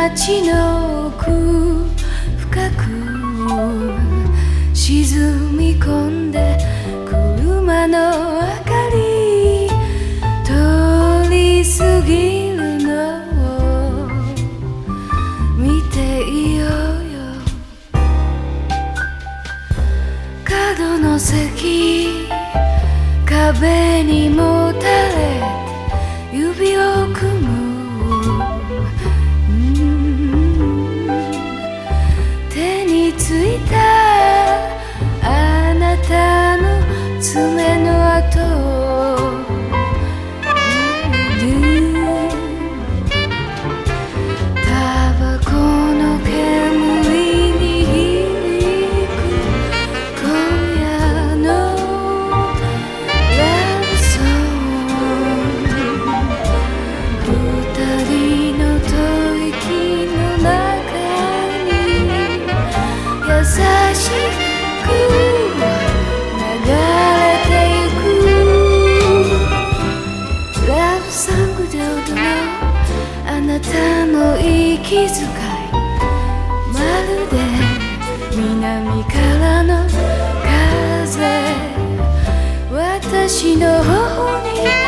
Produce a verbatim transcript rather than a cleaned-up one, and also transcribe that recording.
街の奥深く沈み込んで車の明かり通り過ぎるのを見ていようよ。角の席壁にもたれ指を組む手についたあなたの爪の跡をタバコの煙に響く今夜のラブソング二人の吐息の中優しく流れてゆくラブソングで踊ろう。あなたの息遣いまるで南からの風私の頬に